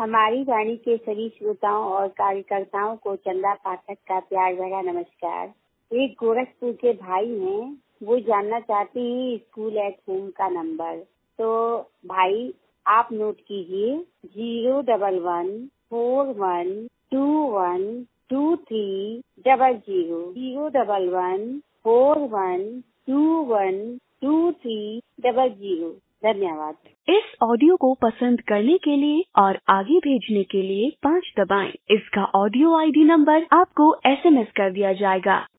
हमारी वाणी के सभी श्रोताओं और कार्यकर्ताओं को चंदा पाठक का प्यार भरा नमस्कार। एक गोरखपुर के भाई हैं, वो जानना चाहते हैं स्कूल एट होम का नंबर। तो भाई आप नोट कीजिए 011412300। धन्यवाद। इस ऑडियो को पसंद करने के लिए और आगे भेजने के लिए 5 दबाएं। इसका ऑडियो ID नंबर आपको SMS कर दिया जाएगा।